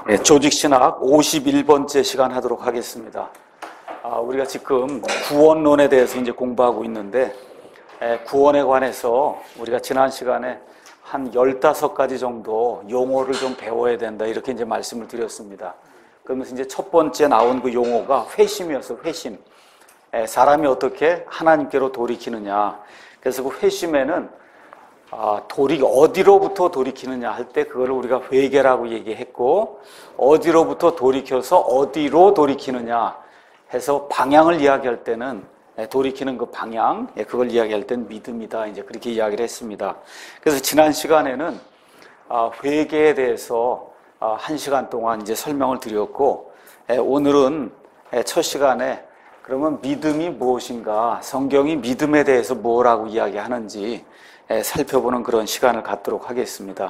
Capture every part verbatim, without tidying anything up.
네, 조직신학 오십일 번째 시간 하도록 하겠습니다. 아, 우리가 지금 구원론에 대해서 이제 공부하고 있는데, 에, 구원에 관해서 우리가 지난 시간에 한 열다섯 가지 정도 용어를 좀 배워야 된다, 이렇게 이제 말씀을 드렸습니다. 그러면서 이제 첫 번째 나온 그 용어가 회심이었어요, 회심. 에, 사람이 어떻게 하나님께로 돌이키느냐. 그래서 그 회심에는 아, 돌이 어디로부터 돌이키느냐 할 때 그거를 우리가 회개라고 얘기했고, 어디로부터 돌이켜서 어디로 돌이키느냐 해서 방향을 이야기할 때는, 돌이키는 그 방향, 그걸 이야기할 때는 믿음이다, 이제 그렇게 이야기를 했습니다. 그래서 지난 시간에는 회개에 대해서 한 시간 동안 이제 설명을 드렸고, 오늘은 첫 시간에 그러면 믿음이 무엇인가, 성경이 믿음에 대해서 뭐라고 이야기하는지 살펴보는 그런 시간을 갖도록 하겠습니다.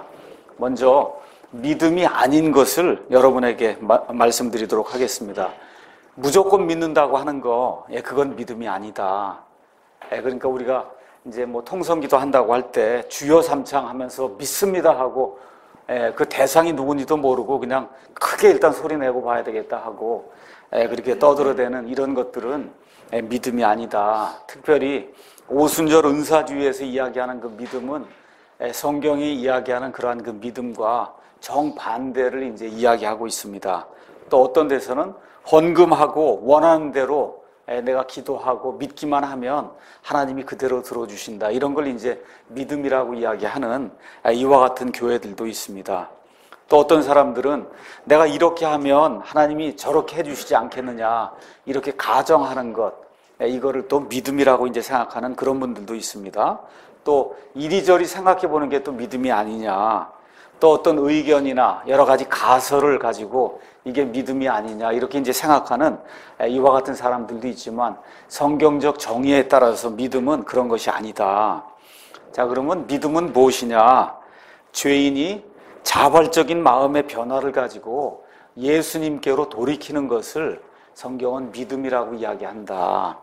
먼저 믿음이 아닌 것을 여러분에게 마, 말씀드리도록 하겠습니다. 무조건 믿는다고 하는 거, 예, 그건 믿음이 아니다. 예, 그러니까 우리가 이제 뭐 통성기도 한다고 할 때 주여 삼창 하면서 믿습니다 하고, 예, 그 대상이 누군지도 모르고 그냥 크게 일단 소리 내고 봐야 되겠다 하고, 예, 그렇게 떠들어대는 이런 것들은 예, 믿음이 아니다. 특별히 오순절 은사주의에서 이야기하는 그 믿음은 성경이 이야기하는 그러한 그 믿음과 정반대를 이제 이야기하고 있습니다. 또 어떤 데서는 헌금하고 원하는 대로 내가 기도하고 믿기만 하면 하나님이 그대로 들어주신다, 이런 걸 이제 믿음이라고 이야기하는 이와 같은 교회들도 있습니다. 또 어떤 사람들은 내가 이렇게 하면 하나님이 저렇게 해주시지 않겠느냐, 이렇게 가정하는 것, 이거를 또 믿음이라고 이제 생각하는 그런 분들도 있습니다. 또 이리저리 생각해 보는 게 또 믿음이 아니냐, 또 어떤 의견이나 여러 가지 가설을 가지고 이게 믿음이 아니냐, 이렇게 이제 생각하는 이와 같은 사람들도 있지만, 성경적 정의에 따라서 믿음은 그런 것이 아니다. 자, 그러면 믿음은 무엇이냐? 죄인이 자발적인 마음의 변화를 가지고 예수님께로 돌이키는 것을 성경은 믿음이라고 이야기한다.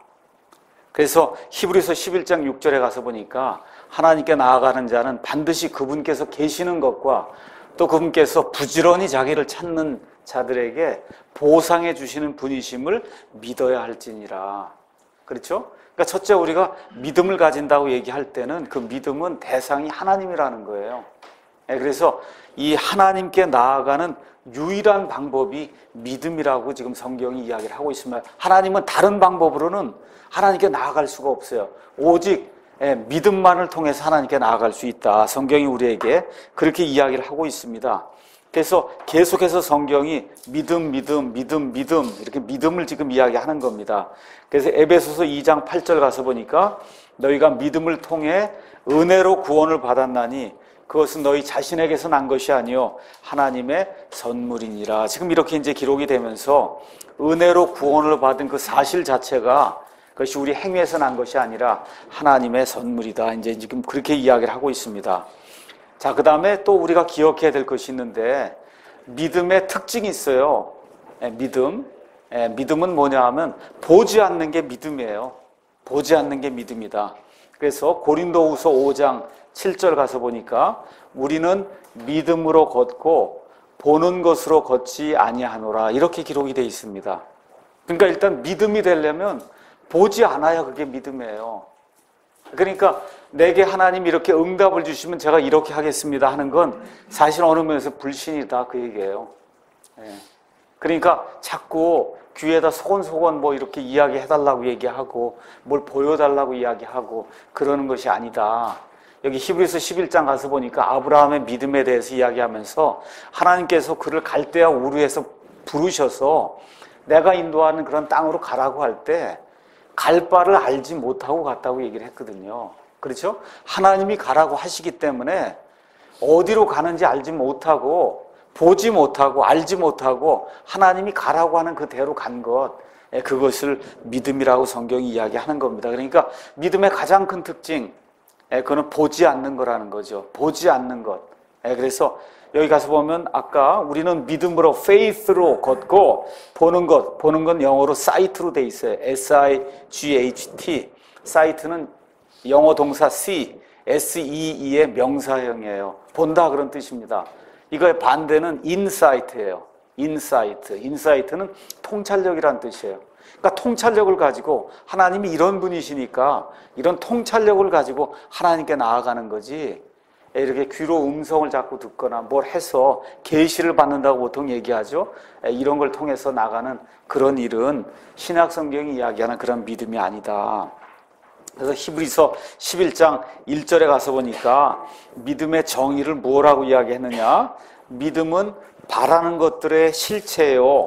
그래서 히브리서 십일 장 육 절에 가서 보니까 하나님께 나아가는 자는 반드시 그분께서 계시는 것과 또 그분께서 부지런히 자기를 찾는 자들에게 보상해 주시는 분이심을 믿어야 할지니라. 그렇죠? 그러니까 첫째, 우리가 믿음을 가진다고 얘기할 때는 그 믿음은 대상이 하나님이라는 거예요. 그래서 이 하나님께 나아가는 유일한 방법이 믿음이라고 지금 성경이 이야기를 하고 있습니다. 하나님은 다른 방법으로는 하나님께 나아갈 수가 없어요. 오직 믿음만을 통해서 하나님께 나아갈 수 있다, 성경이 우리에게 그렇게 이야기를 하고 있습니다. 그래서 계속해서 성경이 믿음, 믿음, 믿음, 믿음, 이렇게 믿음을 지금 이야기하는 겁니다. 그래서 에베소서 이 장 팔 절 가서 보니까 너희가 믿음을 통해 은혜로 구원을 받았나니 그것은 너희 자신에게서 난 것이 아니요 하나님의 선물이니라. 지금 이렇게 이제 기록이 되면서 은혜로 구원을 받은 그 사실 자체가, 그것이 우리 행위에서 난 것이 아니라 하나님의 선물이다, 이제 지금 그렇게 이야기를 하고 있습니다. 자, 그 다음에 또 우리가 기억해야 될 것이 있는데, 믿음의 특징이 있어요. 예, 믿음. 예, 믿음은 뭐냐 하면 보지 않는 게 믿음이에요. 보지 않는 게 믿음이다. 그래서 고린도후서 오 장 칠 절 가서 보니까 우리는 믿음으로 걷고 보는 것으로 걷지 아니하노라, 이렇게 기록이 되어 있습니다. 그러니까 일단 믿음이 되려면 보지 않아야 그게 믿음이에요. 그러니까 내게 하나님 이렇게 응답을 주시면 제가 이렇게 하겠습니다 하는 건 사실 어느 면에서 불신이다, 그 얘기예요. 예. 그러니까 자꾸 귀에다 소곤소곤 뭐 이렇게 이야기해달라고 얘기하고 뭘 보여달라고 이야기하고 그러는 것이 아니다. 여기 히브리서 십일 장 가서 보니까 아브라함의 믿음에 대해서 이야기하면서 하나님께서 그를 갈대아 우르에서 부르셔서 내가 인도하는 그런 땅으로 가라고 할 때 갈 바를 알지 못하고 갔다고 얘기를 했거든요. 그렇죠? 하나님이 가라고 하시기 때문에 어디로 가는지 알지 못하고 보지 못하고 알지 못하고 하나님이 가라고 하는 그대로 간 것, 그것을 믿음이라고 성경이 이야기하는 겁니다. 그러니까 믿음의 가장 큰 특징, 그거는 보지 않는 거라는 거죠. 보지 않는 것. 그래서 여기 가서 보면 아까 우리는 믿음으로 faith로 걷고 보는 것, 보는 건 영어로 sight로 돼 있어요. 에스 아이 지 에이치 티. sight는 영어 동사 see, 에스 이 이의 명사형이에요. 본다, 그런 뜻입니다. 이거의 반대는 insight예요. 인사이트. 인사이트는 통찰력이란 뜻이에요. 그러니까 통찰력을 가지고 하나님이 이런 분이시니까 이런 통찰력을 가지고 하나님께 나아가는 거지, 이렇게 귀로 음성을 자꾸 듣거나 뭘 해서 계시를 받는다고 보통 얘기하죠. 이런 걸 통해서 나가는 그런 일은 신약 성경이 이야기하는 그런 믿음이 아니다. 그래서 히브리서 십일 장 일 절에 가서 보니까 믿음의 정의를 뭐라고 이야기했느냐? 믿음은 바라는 것들의 실체요,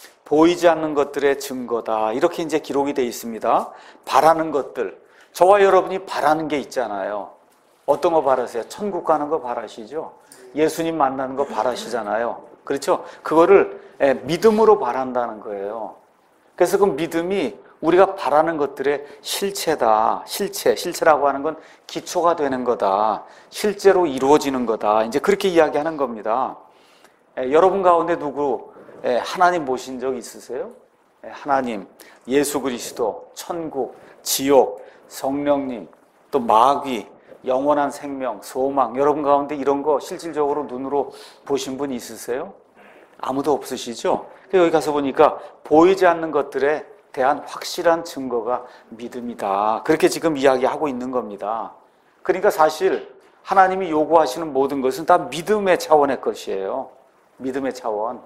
보이지 않는 것들의 증거다. 이렇게 이제 기록이 되어 있습니다. 바라는 것들. 저와 여러분이 바라는 게 있잖아요. 어떤 거 바라세요? 천국 가는 거 바라시죠? 예수님 만나는 거 바라시잖아요. 그렇죠? 그거를 믿음으로 바란다는 거예요. 그래서 그 믿음이 우리가 바라는 것들의 실체다. 실체. 실체라고 하는 건 기초가 되는 거다. 실제로 이루어지는 거다. 이제 그렇게 이야기하는 겁니다. 에, 여러분 가운데 누구 에, 하나님 보신 적 있으세요? 에, 하나님, 예수 그리스도, 천국, 지옥, 성령님, 또 마귀, 영원한 생명, 소망, 여러분 가운데 이런 거 실질적으로 눈으로 보신 분 있으세요? 아무도 없으시죠? 여기 가서 보니까 보이지 않는 것들에 대한 확실한 증거가 믿음이다. 그렇게 지금 이야기하고 있는 겁니다. 그러니까 사실 하나님이 요구하시는 모든 것은 다 믿음의 차원의 것이에요. 믿음의 차원.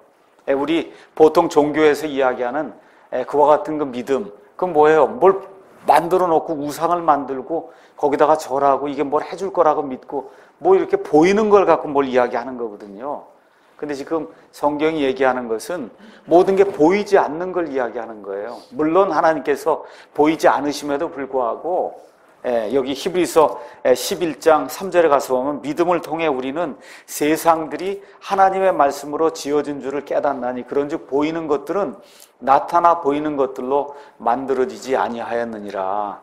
우리 보통 종교에서 이야기하는 그와 같은 그 믿음, 그건 뭐예요? 뭘 만들어 놓고 우상을 만들고 거기다가 절하고 이게 뭘 해줄 거라고 믿고 뭐 이렇게 보이는 걸 갖고 뭘 이야기하는 거거든요. 근데 지금 성경이 얘기하는 것은 모든 게 보이지 않는 걸 이야기하는 거예요. 물론 하나님께서 보이지 않으심에도 불구하고 여기 히브리서 십일 장 삼 절에 가서 보면 믿음을 통해 우리는 세상들이 하나님의 말씀으로 지어진 줄을 깨닫나니 그런즉 보이는 것들은 나타나 보이는 것들로 만들어지지 아니하였느니라.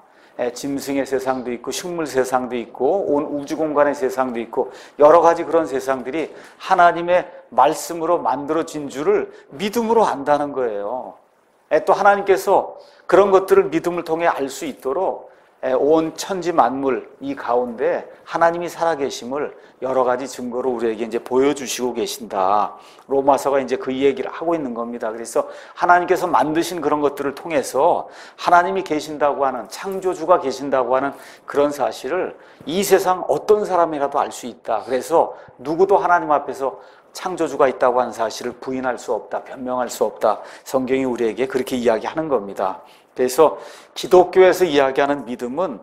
짐승의 세상도 있고 식물 세상도 있고 온 우주 공간의 세상도 있고 여러 가지 그런 세상들이 하나님의 말씀으로 만들어진 줄을 믿음으로 안다는 거예요. 또 하나님께서 그런 것들을 믿음을 통해 알 수 있도록 온 천지 만물 이 가운데 하나님이 살아계심을 여러 가지 증거로 우리에게 이제 보여주시고 계신다. 로마서가 이제 그 얘기를 하고 있는 겁니다. 그래서 하나님께서 만드신 그런 것들을 통해서 하나님이 계신다고 하는, 창조주가 계신다고 하는 그런 사실을 이 세상 어떤 사람이라도 알 수 있다. 그래서 누구도 하나님 앞에서 창조주가 있다고 하는 사실을 부인할 수 없다, 변명할 수 없다. 성경이 우리에게 그렇게 이야기하는 겁니다. 그래서 기독교에서 이야기하는 믿음은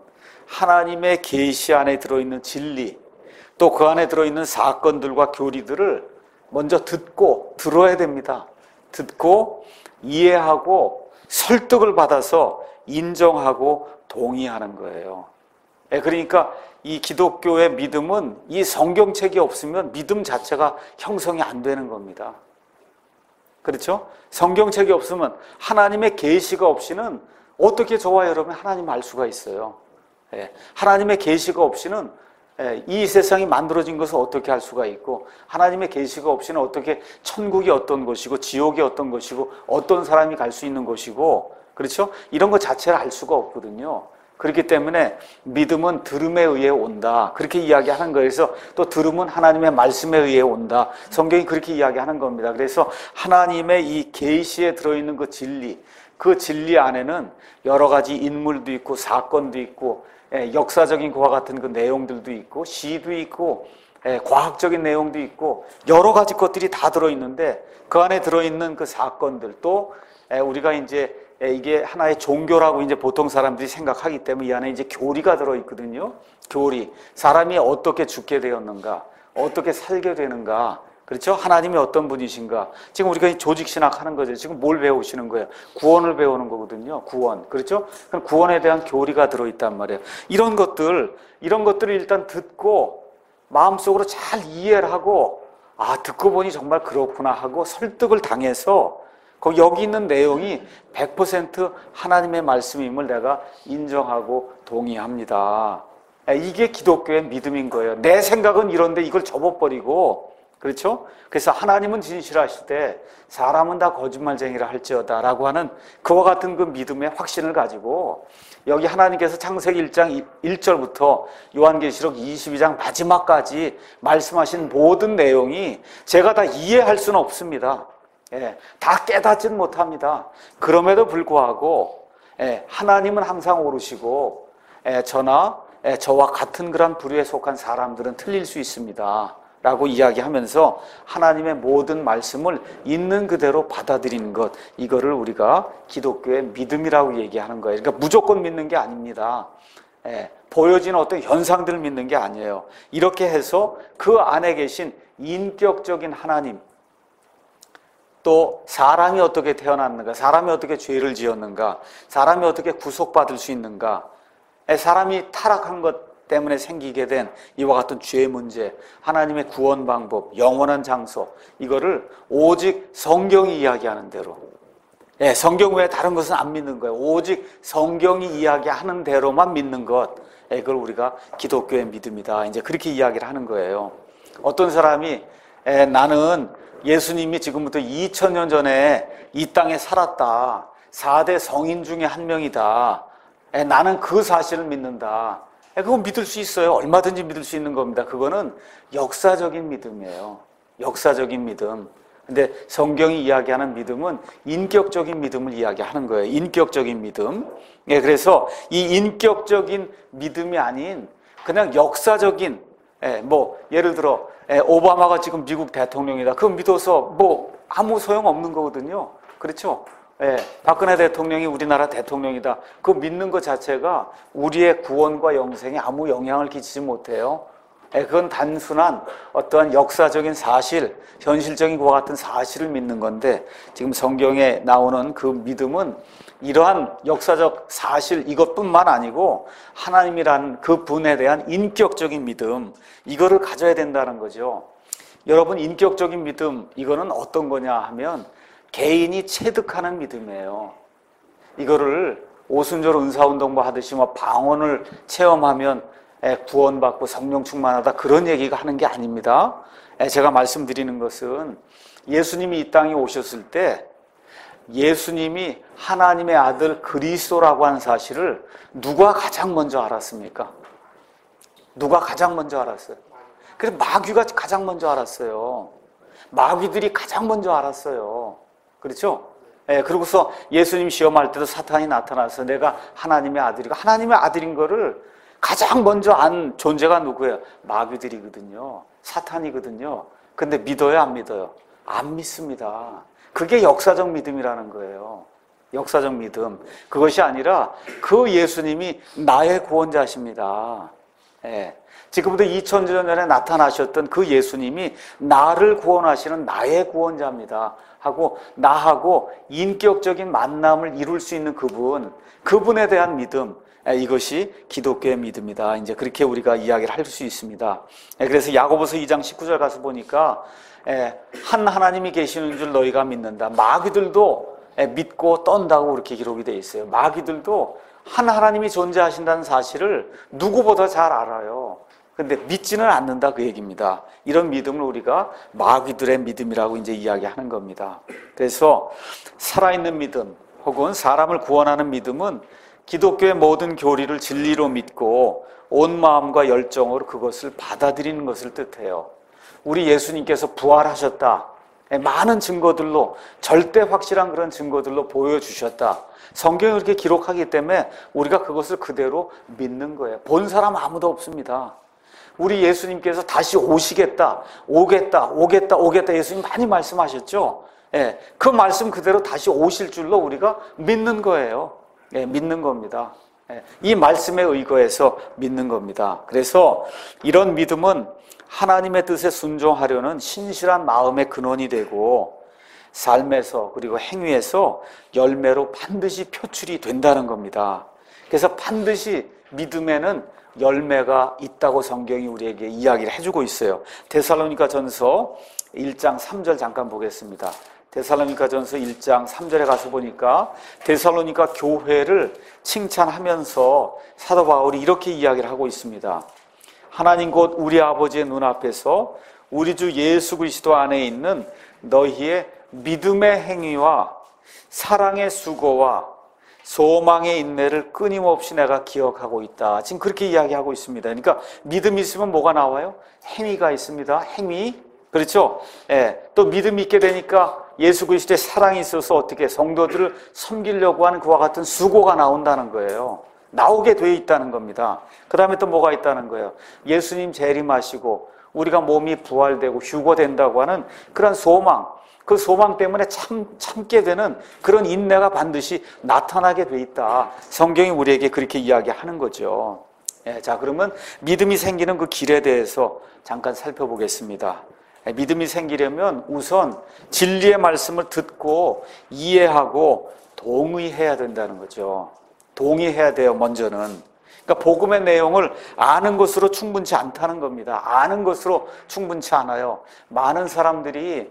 하나님의 계시 안에 들어있는 진리, 또 그 안에 들어있는 사건들과 교리들을 먼저 듣고 들어야 됩니다. 듣고 이해하고 설득을 받아서 인정하고 동의하는 거예요. 그러니까 이 기독교의 믿음은 이 성경책이 없으면 믿음 자체가 형성이 안 되는 겁니다. 그렇죠? 성경책이 없으면 하나님의 계시가 없이는 어떻게 저와 여러분이 하나님 알 수가 있어요? 예, 하나님의 계시가 없이는 예, 이 세상이 만들어진 것을 어떻게 알 수가 있고 하나님의 계시가 없이는 어떻게 천국이 어떤 것이고 지옥이 어떤 것이고 어떤 사람이 갈 수 있는 것이고 그렇죠? 이런 것 자체를 알 수가 없거든요. 그렇기 때문에 믿음은 들음에 의해 온다. 그렇게 이야기하는 거예요. 그래서 또 들음은 하나님의 말씀에 의해 온다. 성경이 그렇게 이야기하는 겁니다. 그래서 하나님의 이 계시에 들어있는 그 진리, 그 진리 안에는 여러 가지 인물도 있고 사건도 있고 역사적인 그와 같은 그 내용들도 있고 시도 있고 과학적인 내용도 있고 여러 가지 것들이 다 들어있는데 그 안에 들어있는 그 사건들 또 우리가 이제 이게 하나의 종교라고 이제 보통 사람들이 생각하기 때문에 이 안에 이제 교리가 들어있거든요. 교리. 사람이 어떻게 죽게 되었는가, 어떻게 살게 되는가, 그렇죠? 하나님이 어떤 분이신가. 지금 우리가 조직신학 하는 거죠. 지금 뭘 배우시는 거예요? 구원을 배우는 거거든요. 구원. 그렇죠? 그럼 구원에 대한 교리가 들어있단 말이에요. 이런 것들, 이런 것들을 일단 듣고 마음속으로 잘 이해를 하고 아, 듣고 보니 정말 그렇구나 하고 설득을 당해서 거기 여기 있는 내용이 백 퍼센트 하나님의 말씀임을 내가 인정하고 동의합니다. 이게 기독교의 믿음인 거예요. 내 생각은 이런데 이걸 접어버리고 그렇죠? 그래서 하나님은 진실하실 때 사람은 다 거짓말쟁이라 할지어다 라고 하는 그와 같은 그 믿음의 확신을 가지고 여기 하나님께서 창세기 일 장 일 절부터 요한계시록 이십이 장 마지막까지 말씀하신 모든 내용이 제가 다 이해할 수는 없습니다. 예, 다 깨닫지는 못합니다. 그럼에도 불구하고 예, 하나님은 항상 오르시고 예, 저나 예, 저와 같은 그런 부류에 속한 사람들은 틀릴 수 있습니다 라고 이야기하면서 하나님의 모든 말씀을 있는 그대로 받아들이는 것, 이거를 우리가 기독교의 믿음이라고 얘기하는 거예요. 그러니까 무조건 믿는 게 아닙니다. 예, 보여지는 어떤 현상들을 믿는 게 아니에요. 이렇게 해서 그 안에 계신 인격적인 하나님, 또 사람이 어떻게 태어났는가, 사람이 어떻게 죄를 지었는가, 사람이 어떻게 구속받을 수 있는가, 사람이 타락한 것 때문에 생기게 된 이와 같은 죄 문제, 하나님의 구원 방법, 영원한 장소, 이거를 오직 성경이 이야기하는 대로, 예, 성경 외에 다른 것은 안 믿는 거예요. 오직 성경이 이야기하는 대로만 믿는 것, 예, 그걸 우리가 기독교의 믿음이다, 이제 그렇게 이야기를 하는 거예요. 어떤 사람이 예, 나는 예수님이 지금부터 이천 년 전에 이 땅에 살았다, 사 대 성인 중에 한 명이다, 예, 나는 그 사실을 믿는다, 예, 그거 믿을 수 있어요. 얼마든지 믿을 수 있는 겁니다. 그거는 역사적인 믿음이에요. 역사적인 믿음. 근데 성경이 이야기하는 믿음은 인격적인 믿음을 이야기하는 거예요. 인격적인 믿음. 예, 그래서 이 인격적인 믿음이 아닌 그냥 역사적인, 예, 뭐 예를 들어 예, 오바마가 지금 미국 대통령이다, 그거 믿어서 뭐 아무 소용 없는 거거든요. 그렇죠? 예, 박근혜 대통령이 우리나라 대통령이다, 그거 믿는 것 자체가 우리의 구원과 영생에 아무 영향을 끼치지 못해요. 예, 그건 단순한 어떠한 역사적인 사실, 현실적인 것과 같은 사실을 믿는 건데, 지금 성경에 나오는 그 믿음은 이러한 역사적 사실 이것뿐만 아니고 하나님이라는 그 분에 대한 인격적인 믿음, 이거를 가져야 된다는 거죠. 여러분, 인격적인 믿음, 이거는 어떤 거냐 하면 개인이 체득하는 믿음이에요. 이거를 오순절 은사운동 뭐 하듯이 뭐 방언을 체험하면 구원받고 성령 충만하다, 그런 얘기가 하는 게 아닙니다. 제가 말씀드리는 것은 예수님이 이 땅에 오셨을 때 예수님이 하나님의 아들 그리스도라고 하는 사실을 누가 가장 먼저 알았습니까? 누가 가장 먼저 알았어요? 그래서 마귀가 가장 먼저 알았어요. 마귀들이 가장 먼저 알았어요. 그렇죠? 예, 그러고서 예수님 시험할 때도 사탄이 나타나서 내가 하나님의 아들이고, 하나님의 아들인 거를 가장 먼저 안 존재가 누구예요? 마귀들이거든요. 사탄이거든요. 근데 믿어요, 안 믿어요? 안 믿습니다. 그게 역사적 믿음이라는 거예요. 역사적 믿음. 그것이 아니라 그 예수님이 나의 구원자십니다. 예. 지금부터 이천 년 전에 나타나셨던 그 예수님이 나를 구원하시는 나의 구원자입니다 하고, 나하고 인격적인 만남을 이룰 수 있는 그분, 그분에 대한 믿음, 이것이 기독교의 믿음이다, 이제 그렇게 우리가 이야기를 할 수 있습니다. 그래서 야고보서 이 장 십구 절 가서 보니까 한 하나님이 계시는 줄 너희가 믿는다. 마귀들도 믿고 떤다고 그렇게 기록이 되어 있어요. 마귀들도 한 하나님이 존재하신다는 사실을 누구보다 잘 알아요. 근데 믿지는 않는다, 그 얘기입니다. 이런 믿음을 우리가 마귀들의 믿음이라고 이제 이야기하는 겁니다. 그래서 살아있는 믿음 혹은 사람을 구원하는 믿음은 기독교의 모든 교리를 진리로 믿고 온 마음과 열정으로 그것을 받아들이는 것을 뜻해요. 우리 예수님께서 부활하셨다, 많은 증거들로, 절대 확실한 그런 증거들로 보여주셨다, 성경이 그렇게 기록하기 때문에 우리가 그것을 그대로 믿는 거예요. 본 사람 아무도 없습니다. 우리 예수님께서 다시 오시겠다, 오겠다, 오겠다, 오겠다, 예수님 많이 말씀하셨죠. 예, 그 말씀 그대로 다시 오실 줄로 우리가 믿는 거예요. 예, 믿는 겁니다. 예, 이 말씀에 의거해서 믿는 겁니다. 그래서 이런 믿음은 하나님의 뜻에 순종하려는 신실한 마음의 근원이 되고 삶에서 그리고 행위에서 열매로 반드시 표출이 된다는 겁니다. 그래서 반드시 믿음에는 열매가 있다고 성경이 우리에게 이야기를 해주고 있어요. 데살로니가 전서 일 장 삼 절 잠깐 보겠습니다. 데살로니가 전서 일 장 삼 절에 가서 보니까 데살로니가 교회를 칭찬하면서 사도 바울이 이렇게 이야기를 하고 있습니다. 하나님 곧 우리 아버지의 눈앞에서 우리 주 예수 그리스도 안에 있는 너희의 믿음의 행위와 사랑의 수고와 소망의 인내를 끊임없이 내가 기억하고 있다. 지금 그렇게 이야기하고 있습니다. 그러니까 믿음이 있으면 뭐가 나와요? 행위가 있습니다. 행위. 그렇죠? 예. 또 믿음이 있게 되니까 예수 그리스도의 사랑이 있어서 어떻게 성도들을 섬기려고 하는 그와 같은 수고가 나온다는 거예요. 나오게 돼 있다는 겁니다. 그 다음에 또 뭐가 있다는 거예요? 예수님 재림하시고 우리가 몸이 부활되고 휴거된다고 하는 그런 소망, 그 소망 때문에 참, 참게 되는 그런 인내가 반드시 나타나게 돼 있다. 성경이 우리에게 그렇게 이야기하는 거죠. 예, 자, 그러면 믿음이 생기는 그 길에 대해서 잠깐 살펴보겠습니다. 예, 믿음이 생기려면 우선 진리의 말씀을 듣고 이해하고 동의해야 된다는 거죠. 동의해야 돼요, 먼저는. 그러니까 복음의 내용을 아는 것으로 충분치 않다는 겁니다. 아는 것으로 충분치 않아요. 많은 사람들이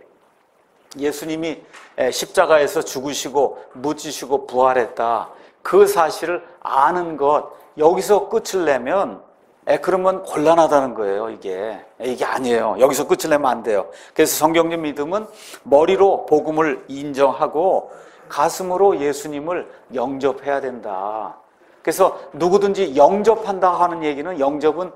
예수님이 십자가에서 죽으시고 묻히시고 부활했다, 그 사실을 아는 것, 여기서 끝을 내면 그러면 곤란하다는 거예요. 이게 이게 아니에요. 여기서 끝을 내면 안 돼요. 그래서 성경적 믿음은 머리로 복음을 인정하고 가슴으로 예수님을 영접해야 된다. 그래서 누구든지 영접한다 하는 얘기는, 영접은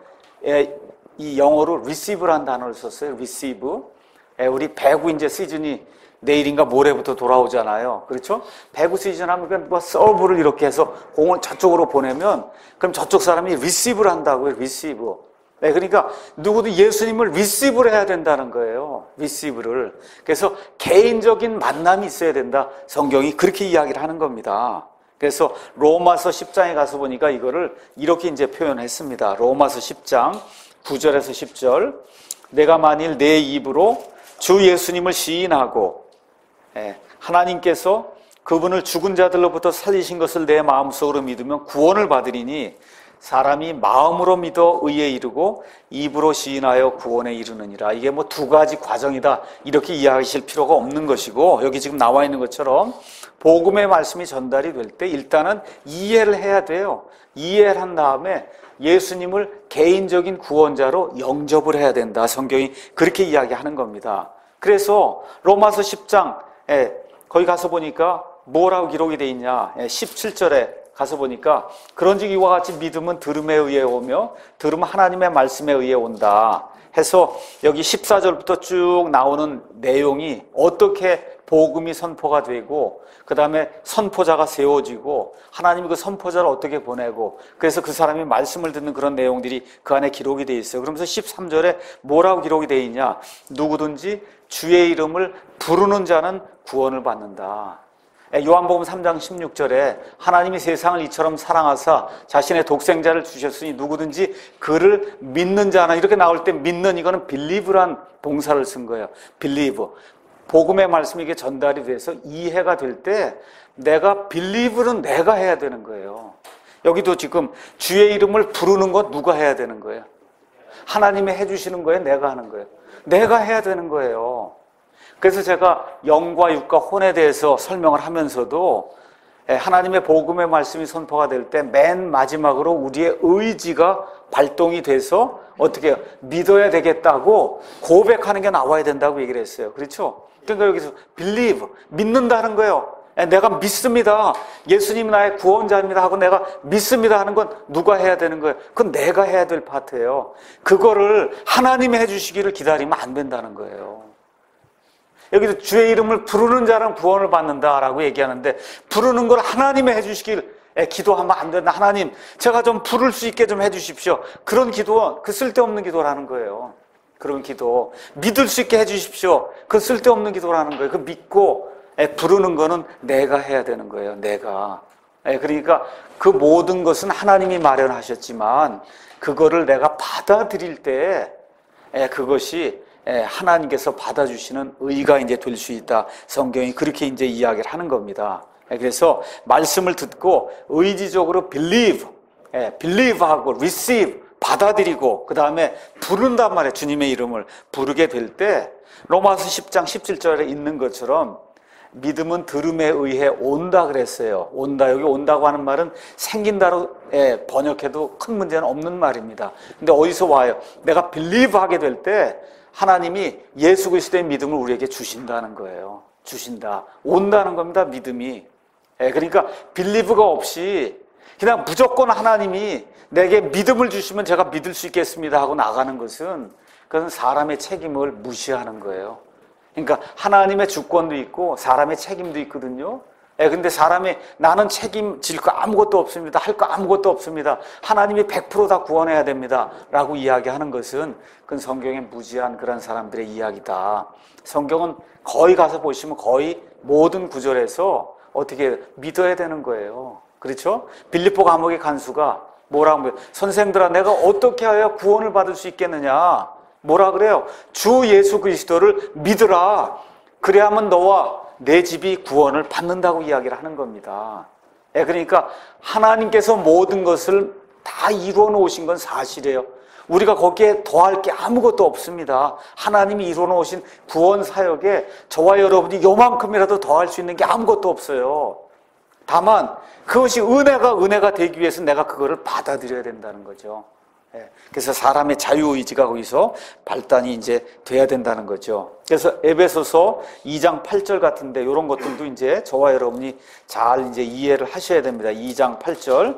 이 영어로 receive라는 단어를 썼어요. receive. 우리 배구 이제 시즌이 내일인가 모레부터 돌아오잖아요. 그렇죠? 배구 시즌 하면 뭐 서브를 이렇게 해서 공을 저쪽으로 보내면 그럼 저쪽 사람이 receive를 한다고요. receive. 네, 그러니까 누구도 예수님을 receive를 해야 된다는 거예요. receive를. 그래서 개인적인 만남이 있어야 된다. 성경이 그렇게 이야기를 하는 겁니다. 그래서 로마서 십 장에 가서 보니까 이거를 이렇게 이제 표현했습니다. 로마서 십 장 구 절에서 십 절. 내가 만일 내 입으로 주 예수님을 시인하고 하나님께서 그분을 죽은 자들로부터 살리신 것을 내 마음속으로 믿으면 구원을 받으리니 사람이 마음으로 믿어 의에 이르고 입으로 시인하여 구원에 이르느니라. 이게 뭐 두 가지 과정이다 이렇게 이해하실 필요가 없는 것이고, 여기 지금 나와 있는 것처럼 복음의 말씀이 전달이 될 때 일단은 이해를 해야 돼요. 이해를 한 다음에 예수님을 개인적인 구원자로 영접을 해야 된다. 성경이 그렇게 이야기하는 겁니다. 그래서 로마서 십 장 거기 가서 보니까 뭐라고 기록이 되어 있냐, 십칠 절에 가서 보니까 그런즉 이와 같이 믿음은 들음에 의해 오며 들음은 하나님의 말씀에 의해 온다 해서 여기 십사 절부터 쭉 나오는 내용이 어떻게 복음이 선포가 되고 그 다음에 선포자가 세워지고 하나님이 그 선포자를 어떻게 보내고 그래서 그 사람이 말씀을 듣는 그런 내용들이 그 안에 기록이 되어 있어요. 그러면서 십삼 절에 뭐라고 기록이 되어 있냐, 누구든지 주의 이름을 부르는 자는 구원을 받는다. 요한복음 삼 장 십육 절에 하나님이 세상을 이처럼 사랑하사 자신의 독생자를 주셨으니 누구든지 그를 믿는 자는, 이렇게 나올 때 믿는, 이거는 believe란 동사를 쓴 거예요. believe. 복음의 말씀이 이게 전달이 돼서 이해가 될 때 내가 believe는 내가 해야 되는 거예요. 여기도 지금 주의 이름을 부르는 건 누가 해야 되는 거예요? 하나님이 해주시는 거예요? 내가 하는 거예요? 내가 해야 되는 거예요. 그래서 제가 영과 육과 혼에 대해서 설명을 하면서도 하나님의 복음의 말씀이 선포가 될 때 맨 마지막으로 우리의 의지가 발동이 돼서 어떻게 해요? 믿어야 되겠다고 고백하는 게 나와야 된다고 얘기를 했어요. 그렇죠? 그러니까 여기서 believe, 믿는다는 거예요. 내가 믿습니다. 예수님 나의 구원자입니다 하고 내가 믿습니다 하는 건 누가 해야 되는 거예요? 그건 내가 해야 될 파트예요. 그거를 하나님이 해주시기를 기다리면 안 된다는 거예요. 여기도 주의 이름을 부르는 자는 구원을 받는다라고 얘기하는데 부르는 걸 하나님이 해주시길 기도하면 안 된다. 하나님, 제가 좀 부를 수 있게 좀 해주십시오. 그런 기도, 그 쓸데없는 기도라는 거예요. 그런 기도, 믿을 수 있게 해주십시오. 그 쓸데없는 기도라는 거예요. 그 믿고 부르는 거는 내가 해야 되는 거예요. 내가. 그러니까 그 모든 것은 하나님이 마련하셨지만 그거를 내가 받아들일 때 그것이 하나님께서 받아주시는 의가 이제 될 수 있다. 성경이 그렇게 이제 이야기를 하는 겁니다. 그래서 말씀을 듣고 의지적으로 believe, believe하고 receive, 받아들이고 그 다음에 부른단 말이에요. 주님의 이름을 부르게 될 때 로마서 십 장 십칠 절에 있는 것처럼 믿음은 들음에 의해 온다 그랬어요. 온다. 여기 온다고 하는 말은 생긴다로 번역해도 큰 문제는 없는 말입니다. 근데 어디서 와요? 내가 believe 하게 될 때 하나님이 예수 그리스도의 믿음을 우리에게 주신다는 거예요. 주신다. 온다는 겁니다. 믿음이. 그러니까 believe가 없이 그냥 무조건 하나님이 내게 믿음을 주시면 제가 믿을 수 있겠습니다 하고 나가는 것은 그것은 사람의 책임을 무시하는 거예요. 그러니까 하나님의 주권도 있고 사람의 책임도 있거든요. 예, 근데 사람이 나는 책임질 거 아무것도 없습니다. 할 거 아무것도 없습니다. 하나님이 백 퍼센트 다 구원해야 됩니다. 라고 이야기하는 것은 그건 성경에 무지한 그런 사람들의 이야기다. 성경은 거의 가서 보시면 거의 모든 구절에서 어떻게 믿어야 되는 거예요. 그렇죠? 빌립보 감옥의 간수가 뭐라고 해요? 선생들아, 내가 어떻게 하여 구원을 받을 수 있겠느냐? 뭐라 그래요? 주 예수 그리스도를 믿으라. 그래야만 너와 내 집이 구원을 받는다고 이야기를 하는 겁니다. 예, 그러니까 하나님께서 모든 것을 다 이루어 놓으신 건 사실이에요. 우리가 거기에 더할 게 아무것도 없습니다. 하나님이 이루어 놓으신 구원 사역에 저와 여러분이 요만큼이라도 더할 수 있는 게 아무것도 없어요. 다만 그것이 은혜가 은혜가 되기 위해서 내가 그거를 받아들여야 된다는 거죠. 예, 그래서 사람의 자유의지가 거기서 발단이 이제 돼야 된다는 거죠. 그래서 에베소서 이 장 팔 절 같은데 이런 것들도 이제 저와 여러분이 잘 이제 이해를 하셔야 됩니다. 이 장 팔 절.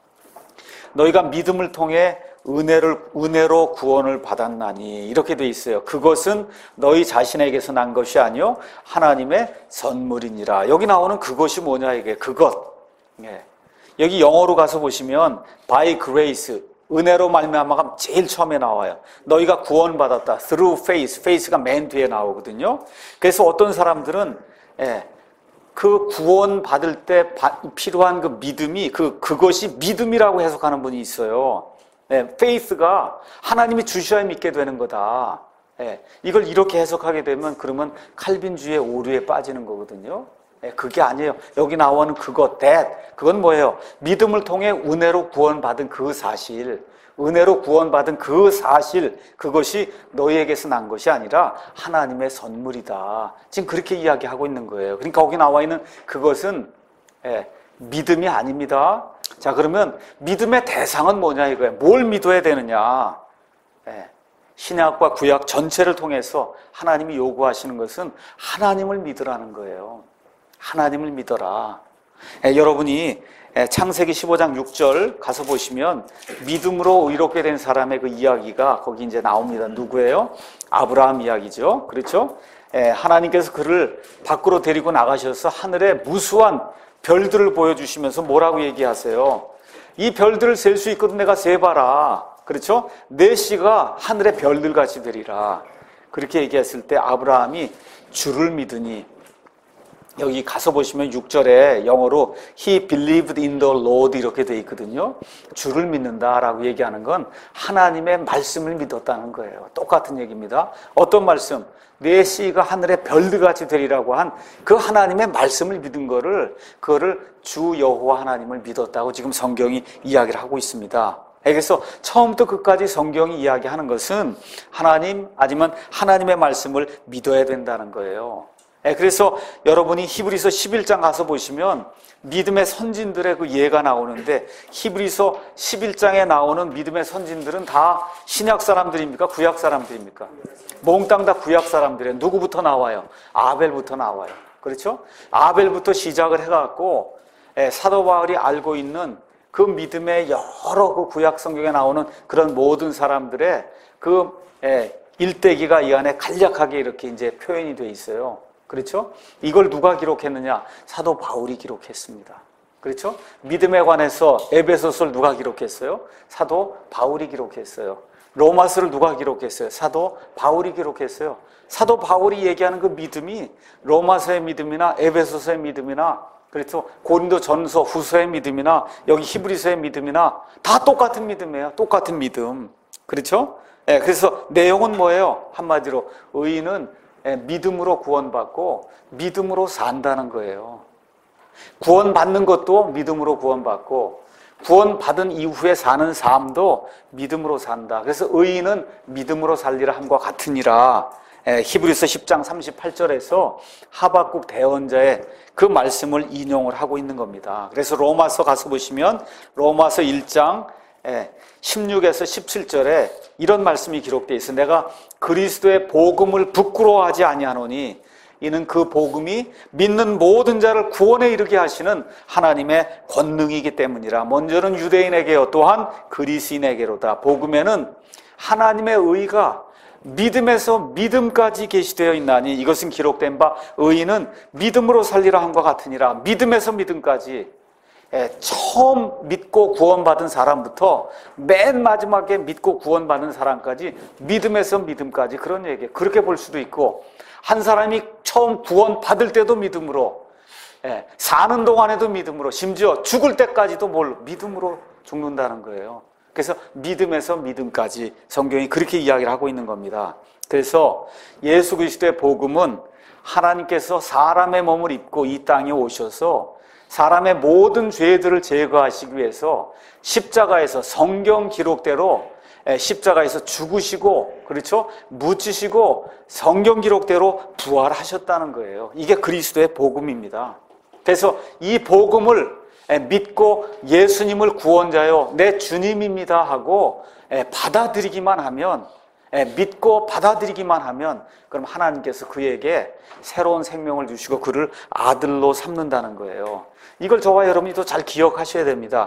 너희가 믿음을 통해 은혜를, 은혜로 구원을 받았나니. 이렇게 돼 있어요. 그것은 너희 자신에게서 난 것이 아니요 하나님의 선물이니라. 여기 나오는 그것이 뭐냐, 이게. 그것. 예. 여기 영어로 가서 보시면 by grace, 은혜로 말미암아가 제일 처음에 나와요. 너희가 구원받았다. through faith, faith가 맨 뒤에 나오거든요. 그래서 어떤 사람들은 예, 그 구원 받을 때 필요한 그 믿음이 그 그것이 믿음이라고 해석하는 분이 있어요. 예, faith가 하나님이 주셔야 믿게 되는 거다. 예, 이걸 이렇게 해석하게 되면 그러면 칼빈주의 오류에 빠지는 거거든요. 예, 그게 아니에요. 여기 나오는 그것, that, 그건 뭐예요? 믿음을 통해 은혜로 구원받은 그 사실, 은혜로 구원받은 그 사실, 그것이 너희에게서 난 것이 아니라 하나님의 선물이다. 지금 그렇게 이야기하고 있는 거예요. 그러니까 거기 나와 있는 그것은 예, 믿음이 아닙니다. 자, 그러면 믿음의 대상은 뭐냐 이거예요. 뭘 믿어야 되느냐. 예, 신약과 구약 전체를 통해서 하나님이 요구하시는 것은 하나님을 믿으라는 거예요. 하나님을 믿어라. 예, 여러분이 예, 창세기 십오 장 육 절 가서 보시면 믿음으로 의롭게 된 사람의 그 이야기가 거기 이제 나옵니다. 누구예요? 아브라함 이야기죠. 그렇죠? 예, 하나님께서 그를 밖으로 데리고 나가셔서 하늘에 무수한 별들을 보여주시면서 뭐라고 얘기하세요? 이 별들을 셀 수 있거든 내가 세봐라. 그렇죠? 내 씨가 하늘의 별들같이 되리라. 그렇게 얘기했을 때 아브라함이 주를 믿으니, 여기 가서 보시면 육 절에 영어로 He believed in the Lord 이렇게 돼 있거든요. 주를 믿는다라고 얘기하는 건 하나님의 말씀을 믿었다는 거예요. 똑같은 얘기입니다. 어떤 말씀? 내 씨가 하늘의 별들같이 되리라고 한 그 하나님의 말씀을 믿은 거를, 그거를 주 여호와 하나님을 믿었다고 지금 성경이 이야기를 하고 있습니다. 그래서 처음부터 끝까지 성경이 이야기하는 것은 하나님, 아니면 하나님의 말씀을 믿어야 된다는 거예요. 그래서 여러분이 히브리서 십일 장 가서 보시면 믿음의 선진들의 그 예가 나오는데, 히브리서 십일 장에 나오는 믿음의 선진들은 다 신약 사람들입니까? 구약 사람들입니까? 몽땅 다 구약 사람들이에요. 누구부터 나와요? 아벨부터 나와요. 그렇죠? 아벨부터 시작을 해갖고 사도 바울이 알고 있는 그 믿음의 여러 그 구약 성경에 나오는 그런 모든 사람들의 그 일대기가 이 안에 간략하게 이렇게 이제 표현이 돼 있어요. 그렇죠? 이걸 누가 기록했느냐? 사도 바울이 기록했습니다. 그렇죠? 믿음에 관해서 에베소서를 누가 기록했어요? 사도 바울이 기록했어요. 로마서를 누가 기록했어요? 사도 바울이 기록했어요. 사도 바울이 얘기하는 그 믿음이 로마서의 믿음이나 에베소서의 믿음이나, 그래서 고린도 전서 후서의 믿음이나 여기 히브리서의 믿음이나 다 똑같은 믿음이에요. 똑같은 믿음. 그렇죠? 예, 그래서 내용은 뭐예요? 한마디로 의인은 믿음으로 구원받고 믿음으로 산다는 거예요. 구원받는 것도 믿음으로 구원받고 구원받은 이후에 사는 삶도 믿음으로 산다. 그래서 의인은 믿음으로 살리라 함과 같으니라. 히브리서 십 장 삼십팔 절에서 하박국 대언자의 그 말씀을 인용을 하고 있는 겁니다. 그래서 로마서 가서 보시면 로마서 일 장 십육에서 십칠 절에 이런 말씀이 기록되어 있어요. 내가 그리스도의 복음을 부끄러워하지 아니하노니 이는 그 복음이 믿는 모든 자를 구원에 이르게 하시는 하나님의 권능이기 때문이라. 먼저는 유대인에게요 또한 그리스인에게로다. 복음에는 하나님의 의가 믿음에서 믿음까지 계시되어 있나니 이것은 기록된 바 의인은 믿음으로 살리라 함과 같으니라. 믿음에서 믿음까지. 예, 처음 믿고 구원받은 사람부터 맨 마지막에 믿고 구원받은 사람까지 믿음에서 믿음까지 그런 얘기예요. 그렇게 볼 수도 있고 한 사람이 처음 구원받을 때도 믿음으로, 예, 사는 동안에도 믿음으로, 심지어 죽을 때까지도 뭘 믿음으로 죽는다는 거예요. 그래서 믿음에서 믿음까지 성경이 그렇게 이야기를 하고 있는 겁니다. 그래서 예수 그리스도의 복음은 하나님께서 사람의 몸을 입고 이 땅에 오셔서 사람의 모든 죄들을 제거하시기 위해서 십자가에서 성경 기록대로 십자가에서 죽으시고, 그렇죠? 묻히시고 성경 기록대로 부활하셨다는 거예요. 이게 그리스도의 복음입니다. 그래서 이 복음을 믿고 예수님을 구원자요, 내 주님입니다 하고 받아들이기만 하면, 믿고 받아들이기만 하면 그럼 하나님께서 그에게 새로운 생명을 주시고 그를 아들로 삼는다는 거예요. 이걸 저와 여러분이 또 잘 기억하셔야 됩니다.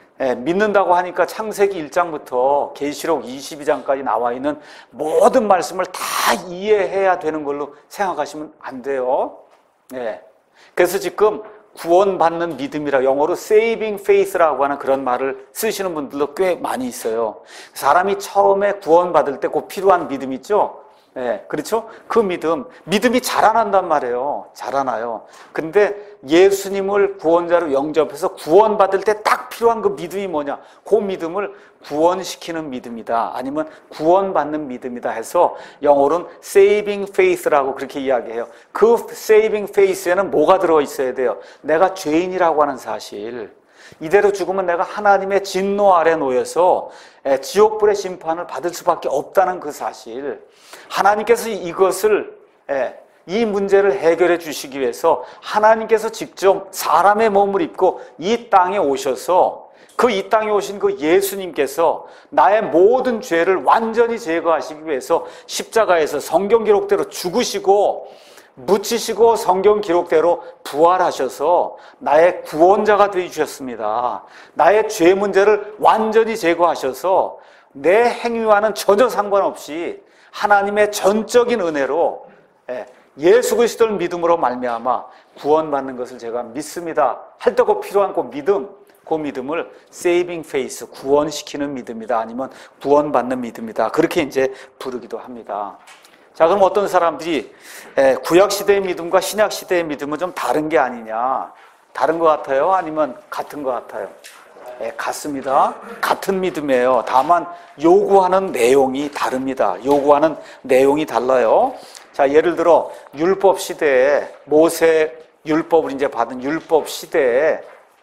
믿는다고 하니까 창세기 일 장부터 계시록 이십이 장까지 나와 있는 모든 말씀을 다 이해해야 되는 걸로 생각하시면 안 돼요. 네. 그래서 지금 구원받는 믿음이라, 영어로 saving faith라고 하는 그런 말을 쓰시는 분들도 꽤 많이 있어요. 사람이 처음에 구원받을 때 꼭 필요한 믿음 있죠? 네, 그렇죠? 그 믿음, 믿음이 자라난단 말이에요. 자라나요. 근데 예수님을 구원자로 영접해서 구원받을 때 딱 필요한 그 믿음이 뭐냐? 그 믿음을 구원시키는 믿음이다, 아니면 구원받는 믿음이다 해서 영어로는 saving faith라고 그렇게 이야기해요. 그 saving faith에는 뭐가 들어있어야 돼요? 내가 죄인이라고 하는 사실, 이대로 죽으면 내가 하나님의 진노 아래 놓여서 지옥불의 심판을 받을 수밖에 없다는 그 사실, 하나님께서 이것을, 이 문제를 해결해 주시기 위해서 하나님께서 직접 사람의 몸을 입고 이 땅에 오셔서 그 이 땅에 오신 그 예수님께서 나의 모든 죄를 완전히 제거하시기 위해서 십자가에서 성경 기록대로 죽으시고 묻히시고 성경 기록대로 부활하셔서 나의 구원자가 되어주셨습니다. 나의 죄 문제를 완전히 제거하셔서 내 행위와는 전혀 상관없이 하나님의 전적인 은혜로 예수 그리스도를 믿음으로 말미암아 구원받는 것을 제가 믿습니다 할 때 그 필요한 그 믿음, 그 믿음을 saving faith, 구원시키는 믿음이다, 아니면 구원받는 믿음이다, 그렇게 이제 부르기도 합니다. 자, 그럼 어떤 사람들이 구약시대의 믿음과 신약시대의 믿음은 좀 다른 게 아니냐, 다른 것 같아요? 아니면 같은 것 같아요? 네, 같습니다. 같은 믿음이에요. 다만 요구하는 내용이 다릅니다. 요구하는 내용이 달라요. 자, 예를 들어 율법 시대에, 모세 율법을 이제 받은 율법 시대에,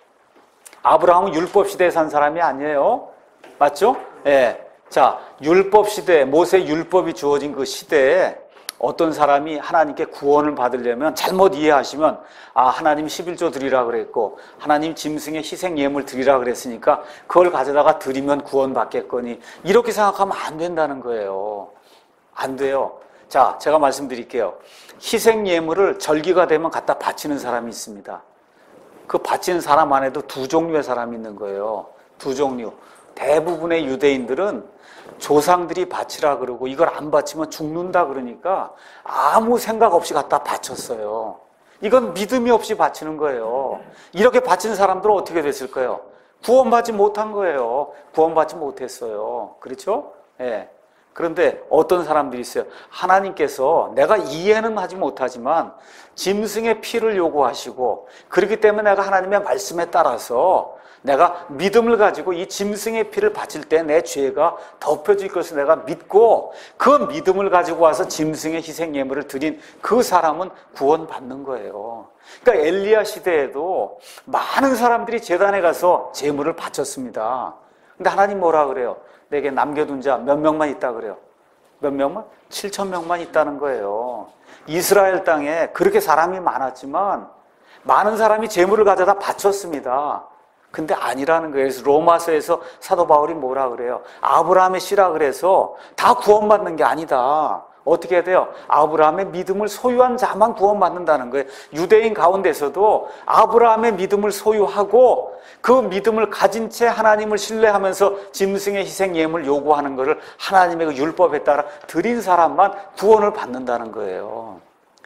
아브라함은 율법 시대에 산 사람이 아니에요. 맞죠? 예. 네. 자, 율법 시대, 모세 율법이 주어진 그 시대에 어떤 사람이 하나님께 구원을 받으려면 잘못 이해하시면, 아, 하나님 십일조 드리라 그랬고 하나님 짐승의 희생 예물 드리라 그랬으니까 그걸 가져다가 드리면 구원받겠거니, 이렇게 생각하면 안 된다는 거예요. 안 돼요. 자, 제가 말씀드릴게요. 희생 예물을 절기가 되면 갖다 바치는 사람이 있습니다. 그 바치는 사람 안에도 두 종류의 사람이 있는 거예요. 두 종류. 대부분의 유대인들은 조상들이 바치라 그러고 이걸 안 바치면 죽는다 그러니까 아무 생각 없이 갖다 바쳤어요. 이건 믿음이 없이 바치는 거예요. 이렇게 바친 사람들은 어떻게 됐을까요? 구원받지 못한 거예요. 구원받지 못했어요. 그렇죠? 예. 그런데 어떤 사람들이 있어요. 하나님께서, 내가 이해는 하지 못하지만 짐승의 피를 요구하시고, 그렇기 때문에 내가 하나님의 말씀에 따라서 내가 믿음을 가지고 이 짐승의 피를 바칠 때 내 죄가 덮여질 것을 내가 믿고, 그 믿음을 가지고 와서 짐승의 희생 예물을 드린 그 사람은 구원받는 거예요. 그러니까 엘리야 시대에도 많은 사람들이 제단에 가서 제물을 바쳤습니다. 근데 하나님 뭐라 그래요? 내게 남겨둔 자 몇 명만 있다 그래요. 몇 명만? 칠천 명만 있다는 거예요. 이스라엘 땅에 그렇게 사람이 많았지만 많은 사람이 제물을 가져다 바쳤습니다. 근데 아니라는 거예요. 그래서 로마서에서 사도 바울이 뭐라 그래요? 아브라함의 씨라 그래서 다 구원받는 게 아니다. 어떻게 해야 돼요? 아브라함의 믿음을 소유한 자만 구원받는다는 거예요. 유대인 가운데서도 아브라함의 믿음을 소유하고 그 믿음을 가진 채 하나님을 신뢰하면서 짐승의 희생 예물을 요구하는 것을 하나님의 그 율법에 따라 드린 사람만 구원을 받는다는 거예요.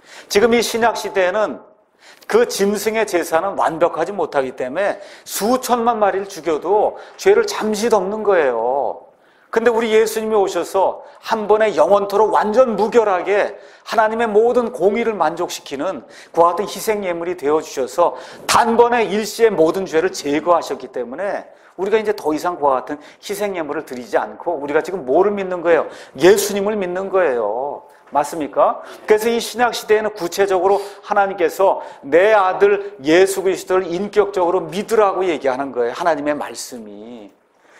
지금 이 신약 시대에는 그 짐승의 제사는 완벽하지 못하기 때문에 수천만 마리를 죽여도 죄를 잠시 덮는 거예요. 근데 우리 예수님이 오셔서 한 번에 영원토록 완전 무결하게 하나님의 모든 공의를 만족시키는 그와 같은 희생 예물이 되어주셔서 단번에 일시에 모든 죄를 제거하셨기 때문에 우리가 이제 더 이상 그와 같은 희생 예물을 드리지 않고 우리가 지금 뭐를 믿는 거예요? 예수님을 믿는 거예요. 맞습니까? 그래서 이 신약 시대에는 구체적으로 하나님께서 내 아들 예수 그리스도를 인격적으로 믿으라고 얘기하는 거예요. 하나님의 말씀이.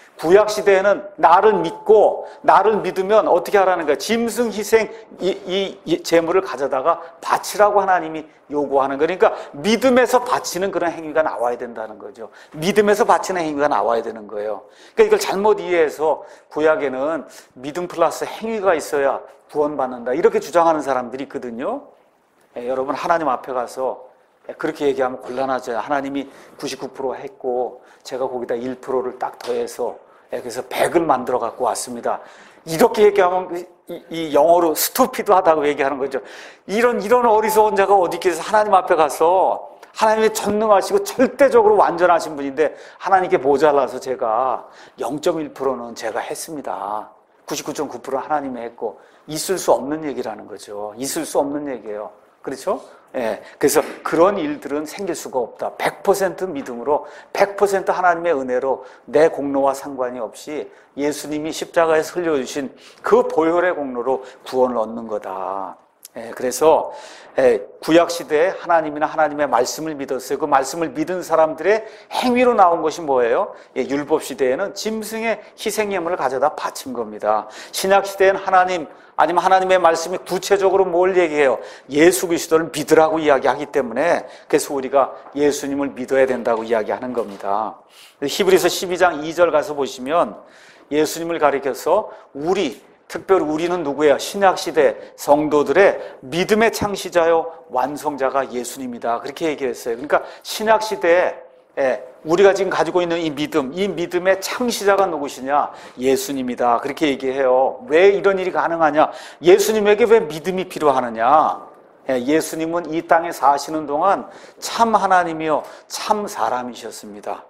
구약 시대에는 나를 믿고 나를 믿으면 어떻게 하라는 거예요? 짐승 희생 이, 이, 이 제물을 가져다가 바치라고 하나님이 요구하는 거예요. 그러니까 믿음에서 바치는 그런 행위가 나와야 된다는 거죠. 믿음에서 바치는 행위가 나와야 되는 거예요. 그러니까 이걸 잘못 이해해서 구약에는 믿음 플러스 행위가 있어야 구원받는다 이렇게 주장하는 사람들이 있거든요. 예, 여러분 하나님 앞에 가서 그렇게 얘기하면 곤란하죠. 하나님이 구십구 퍼센트 했고 제가 거기다 일 퍼센트를 딱 더해서 그래서 백을 만들어 갖고 왔습니다. 이렇게 얘기하면 이, 이 영어로 스투피드하다고 얘기하는 거죠. 이런 이런 어리석은 자가 어디 있겠어요. 하나님 앞에 가서 하나님이 전능하시고 절대적으로 완전하신 분인데 하나님께 모자라서 제가 영 점 일 퍼센트는 제가 했습니다. 구십구 점 구 퍼센트 하나님이 했고 있을 수 없는 얘기라는 거죠. 있을 수 없는 얘기예요. 그렇죠? 예. 그래서 그런 일들은 생길 수가 없다. 백 퍼센트 믿음으로 백 퍼센트 하나님의 은혜로 내 공로와 상관이 없이 예수님이 십자가에서 흘려주신 그 보혈의 공로로 구원을 얻는 거다. 예. 그래서 예. 구약 시대에 하나님이나 하나님의 말씀을 믿었어요. 그 말씀을 믿은 사람들의 행위로 나온 것이 뭐예요? 예. 율법 시대에는 짐승의 희생 예물을 가져다 바친 겁니다. 신약 시대에는 하나님 아니면 하나님의 말씀이 구체적으로 뭘 얘기해요? 예수 그리스도를 믿으라고 이야기하기 때문에 그래서 우리가 예수님을 믿어야 된다고 이야기하는 겁니다. 히브리서 십이 장 이 절 가서 보시면 예수님을 가리켜서 우리, 특별히 우리는 누구예요? 신약시대 성도들의 믿음의 창시자요 완성자가 예수님이다. 그렇게 얘기했어요. 그러니까 신약시대에 우리가 지금 가지고 있는 이 믿음, 이 믿음의 창시자가 누구시냐? 예수님이다. 그렇게 얘기해요. 왜 이런 일이 가능하냐? 예수님에게 왜 믿음이 필요하느냐? 예수님은 이 땅에 사시는 동안 참 하나님이요 참 사람이셨습니다.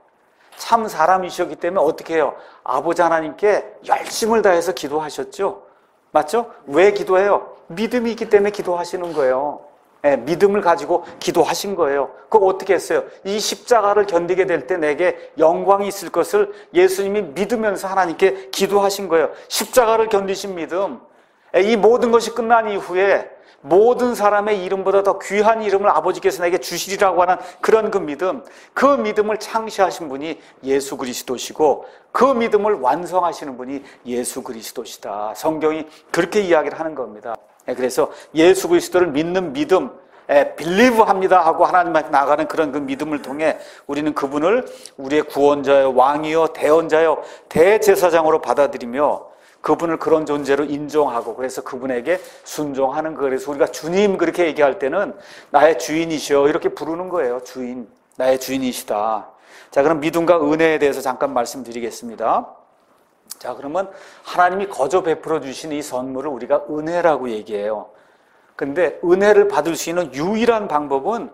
참 사람이셨기 때문에 어떻게 해요? 아버지 하나님께 열심을 다해서 기도하셨죠? 맞죠? 왜 기도해요? 믿음이 있기 때문에 기도하시는 거예요. 예, 믿음을 가지고 기도하신 거예요. 그거 어떻게 했어요? 이 십자가를 견디게 될 때 내게 영광이 있을 것을 예수님이 믿으면서 하나님께 기도하신 거예요. 십자가를 견디신 믿음. 예, 이 모든 것이 끝난 이후에 모든 사람의 이름보다 더 귀한 이름을 아버지께서 내게 주시리라고 하는 그런 그 믿음, 그 믿음을 창시하신 분이 예수 그리스도시고 그 믿음을 완성하시는 분이 예수 그리스도시다. 성경이 그렇게 이야기를 하는 겁니다. 그래서 예수 그리스도를 믿는 믿음, 빌리브 합니다 하고 하나님 앞에 나가는 그런 그 믿음을 통해 우리는 그분을 우리의 구원자요, 왕이요, 대언자요, 대제사장으로 받아들이며 그분을 그런 존재로 인정하고 그래서 그분에게 순종하는 거예요. 그래서 우리가 주님 그렇게 얘기할 때는 나의 주인이시여 이렇게 부르는 거예요. 주인, 나의 주인이시다. 자, 그럼 믿음과 은혜에 대해서 잠깐 말씀드리겠습니다. 자, 그러면 하나님이 거저 베풀어 주신 이 선물을 우리가 은혜라고 얘기해요. 근데 은혜를 받을 수 있는 유일한 방법은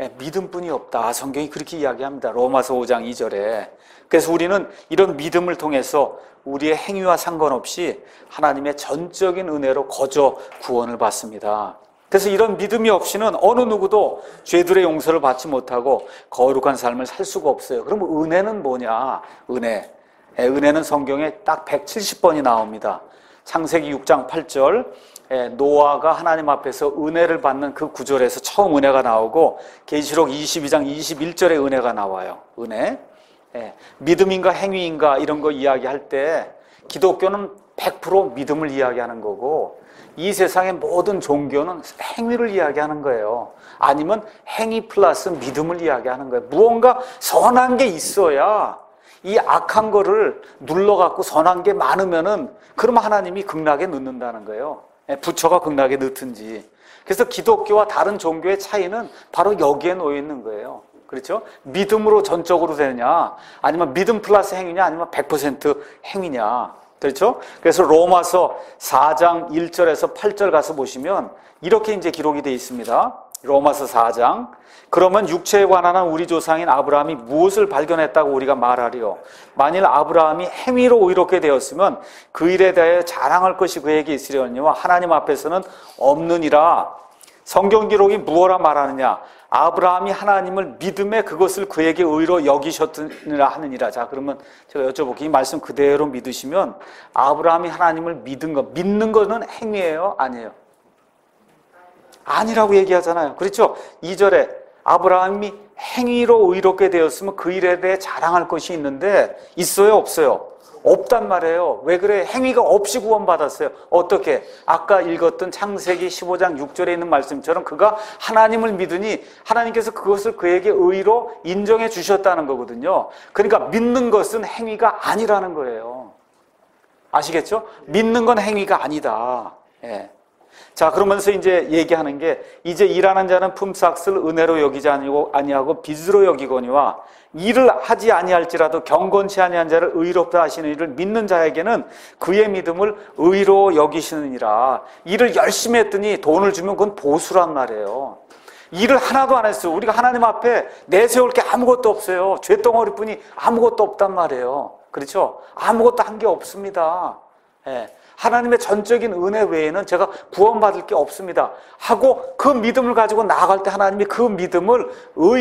믿음뿐이 없다. 성경이 그렇게 이야기합니다. 로마서 오 장 이 절에. 그래서 우리는 이런 믿음을 통해서 우리의 행위와 상관없이 하나님의 전적인 은혜로 거저 구원을 받습니다. 그래서 이런 믿음이 없이는 어느 누구도 죄들의 용서를 받지 못하고 거룩한 삶을 살 수가 없어요. 그럼 은혜는 뭐냐? 은혜. 은혜는 성경에 딱 백칠십 번이 나옵니다. 창세기 육 장 팔 절 노아가 하나님 앞에서 은혜를 받는 그 구절에서 처음 은혜가 나오고 계시록 이십이 장 이십일 절에 은혜가 나와요. 은혜. 믿음인가 행위인가 이런 거 이야기할 때 기독교는 백 퍼센트 믿음을 이야기하는 거고 이 세상의 모든 종교는 행위를 이야기하는 거예요. 아니면 행위 플러스 믿음을 이야기하는 거예요. 무언가 선한 게 있어야 이 악한 거를 눌러갖고 선한 게 많으면은 그럼 하나님이 극락에 넣는다는 거예요. 부처가 극락에 넣든지. 그래서 기독교와 다른 종교의 차이는 바로 여기에 놓여 있는 거예요. 그렇죠? 믿음으로 전적으로 되느냐, 아니면 믿음 플러스 행위냐, 아니면 백 퍼센트 행위냐. 그렇죠? 그래서 로마서 사 장 일 절에서 팔 절 가서 보시면 이렇게 이제 기록이 되어 있습니다. 로마서 사 장. 그러면 육체에 관한 우리 조상인 아브라함이 무엇을 발견했다고 우리가 말하리요? 만일 아브라함이 행위로 의롭게 되었으면 그 일에 대하여 자랑할 것이 그에게 있으려니와 하나님 앞에서는 없느니라. 성경 기록이 무엇라 말하느냐? 아브라함이 하나님을 믿음에 그것을 그에게 의로 여기셨느니라 하느니라. 자, 그러면 제가 여쭤볼게요. 이 말씀 그대로 믿으시면 아브라함이 하나님을 믿은 거, 믿는 거는 행위예요? 아니에요? 아니라고 얘기하잖아요. 그렇죠? 이 절에 아브라함이 행위로 의롭게 되었으면 그 일에 대해 자랑할 것이 있는데 있어요? 없어요? 없단 말이에요. 왜 그래? 행위가 없이 구원받았어요. 어떻게? 아까 읽었던 창세기 십오 장 육 절에 있는 말씀처럼 그가 하나님을 믿으니 하나님께서 그것을 그에게 의로 인정해 주셨다는 거거든요. 그러니까 믿는 것은 행위가 아니라는 거예요. 아시겠죠? 믿는 건 행위가 아니다. 예. 자, 그러면서 이제 얘기하는 게 이제 일하는 자는 품삯을 은혜로 여기지 아니고 아니하고 빚으로 여기거니와 일을 하지 아니할지라도 경건치 아니한 자를 의롭다 하시는 이를 믿는 자에게는 그의 믿음을 의로 여기시느니라. 일을 열심히 했더니 돈을 주면 그건 보수란 말이에요. 일을 하나도 안 했어요. 우리가 하나님 앞에 내세울 게 아무것도 없어요. 죄덩어리뿐이 아무것도 없단 말이에요. 그렇죠? 아무것도 한 게 없습니다. 예. 하나님의 전적인 은혜 외에는 제가 구원받을 게 없습니다 하고 그 믿음을 가지고 나아갈 때 하나님이 그 믿음을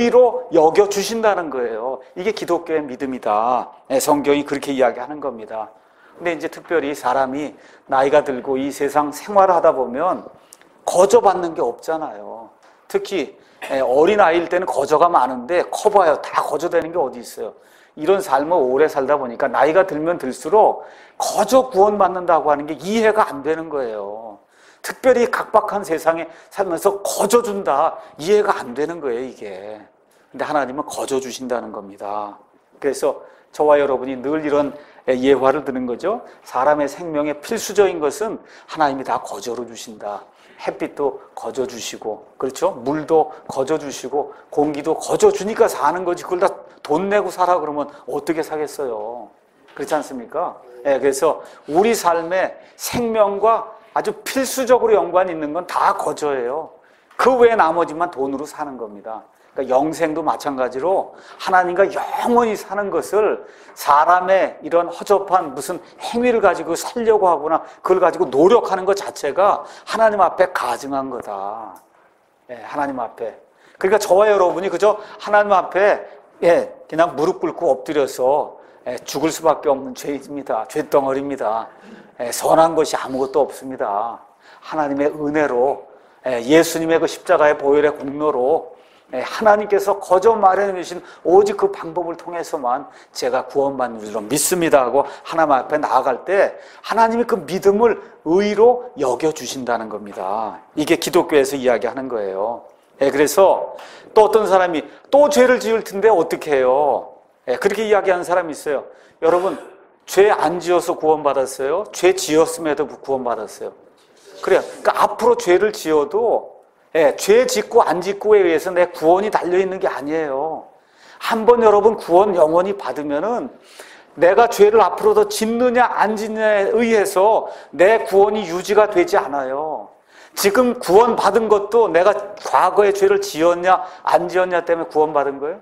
의로 여겨주신다는 거예요. 이게 기독교의 믿음이다. 성경이 그렇게 이야기하는 겁니다. 근데 이제 특별히 사람이 나이가 들고 이 세상 생활을 하다 보면 거저받는 게 없잖아요. 특히 어린아이일 때는 거저가 많은데 커봐요. 다 거저되는 게 어디 있어요. 이런 삶을 오래 살다 보니까 나이가 들면 들수록 거저 구원받는다고 하는 게 이해가 안 되는 거예요. 특별히 각박한 세상에 살면서 거저 준다. 이해가 안 되는 거예요, 이게. 근데 하나님은 거저 주신다는 겁니다. 그래서 저와 여러분이 늘 이런 예화를 드는 거죠. 사람의 생명에 필수적인 것은 하나님이 다 거저로 주신다. 햇빛도 거저 주시고, 그렇죠? 물도 거저 주시고, 공기도 거저 주니까 사는 거지. 그걸 다 돈 내고 살아 그러면 어떻게 사겠어요? 그렇지 않습니까? 네, 그래서 우리 삶의 생명과 아주 필수적으로 연관이 있는 건 다 거저예요. 그 외에 나머지만 돈으로 사는 겁니다. 그러니까 영생도 마찬가지로 하나님과 영원히 사는 것을 사람의 이런 허접한 무슨 행위를 가지고 살려고 하거나 그걸 가지고 노력하는 것 자체가 하나님 앞에 가증한 거다. 예, 하나님 앞에. 그러니까 저와 여러분이 그저 하나님 앞에 예, 그냥 무릎 꿇고 엎드려서 예, 죽을 수밖에 없는 죄입니다. 죄덩어리입니다. 예, 선한 것이 아무것도 없습니다. 하나님의 은혜로 예, 예수님의 그 십자가의 보혈의 공로로 하나님께서 거저 마련해 주신 오직 그 방법을 통해서만 제가 구원받는 줄로 믿습니다 하고 하나님 앞에 나아갈 때 하나님이 그 믿음을 의로 여겨주신다는 겁니다. 이게 기독교에서 이야기하는 거예요. 예, 그래서 또 어떤 사람이 또 죄를 지을 텐데 어떻게 해요? 예, 그렇게 이야기하는 사람이 있어요. 여러분, 죄 안 지어서 구원받았어요? 죄 지었음에도 구원받았어요? 그래요. 그러니까 앞으로 죄를 지어도 예, 죄 짓고 안 짓고에 의해서 내 구원이 달려있는 게 아니에요. 한번 여러분 구원 영원히 받으면은 내가 죄를 앞으로 더 짓느냐 안 짓느냐에 의해서 내 구원이 유지가 되지 않아요. 지금 구원 받은 것도 내가 과거에 죄를 지었냐 안 지었냐 때문에 구원 받은 거예요?